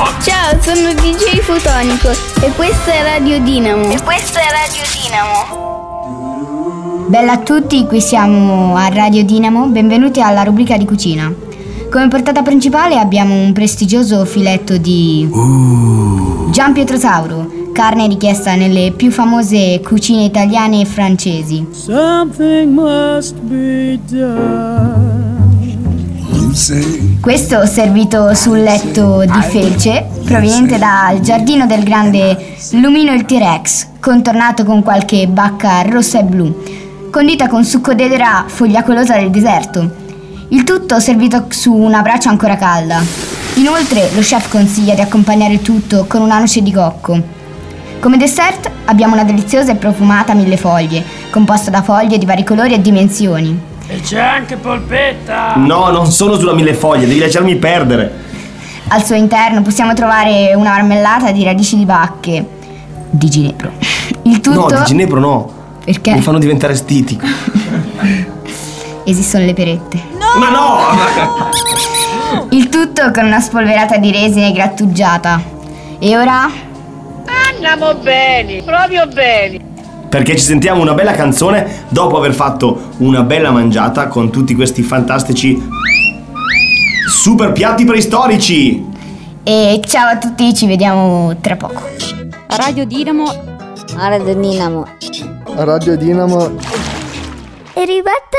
Ciao, sono DJ Fotonico e questa è Radio Dinamo. Bella a tutti, qui siamo a Radio Dinamo, benvenuti alla rubrica di cucina. Come portata principale abbiamo un prestigioso filetto di Gianpietrosauro, carne richiesta nelle più famose cucine italiane e francesi. Something must be done. Questo servito sul letto di felce, proveniente dal giardino del grande Lumino il T-Rex, contornato con qualche bacca rossa e blu, condita con succo d'edera fogliacolosa del deserto. Il tutto servito su una brace ancora calda. Inoltre lo chef consiglia di accompagnare il tutto con una noce di cocco. Come dessert abbiamo una deliziosa e profumata millefoglie, composta da foglie di vari colori e dimensioni. E c'è anche polpetta! No, non sono sulla millefoglie, devi lasciarmi perdere. Al suo interno possiamo trovare una marmellata di radici di bacche di ginepro. Il tutto... No, di ginepro no. Perché? Mi fanno diventare stitico. Esistono le perette. No! Ma no! Il tutto con una spolverata di resine grattugiata. E ora? Andiamo bene, proprio bene. Perché ci sentiamo una bella canzone dopo aver fatto una bella mangiata con tutti questi fantastici super piatti preistorici. E ciao a tutti, ci vediamo tra poco. Radio Dinamo. Radio Dinamo. Radio Dinamo. È arrivata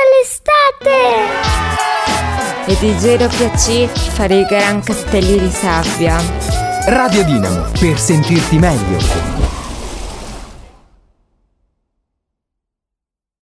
l'estate! E DJ PC fare i gran castelli di sabbia. Radio Dinamo, per sentirti meglio.